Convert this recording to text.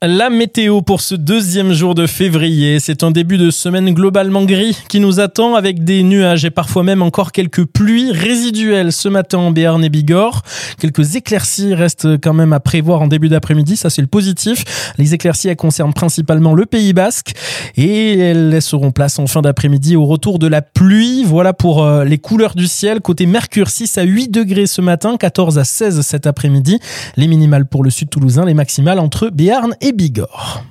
La météo pour ce deuxième jour de février, c'est un début de semaine globalement gris qui nous attend avec des nuages et parfois même encore quelques pluies résiduelles ce matin en Béarn et Bigorre. Quelques éclaircies restent quand même à prévoir en début d'après-midi, ça c'est le positif. Les éclaircies elles concernent principalement le Pays Basque et elles laisseront place en fin d'après-midi au retour de la pluie. Voilà pour les couleurs du ciel. Côté Mercure, 6 à 8 degrés ce matin, 14 à 16 cet après-midi. Les minimales pour le sud toulousain, les maximales entre Béarn et Bigorre.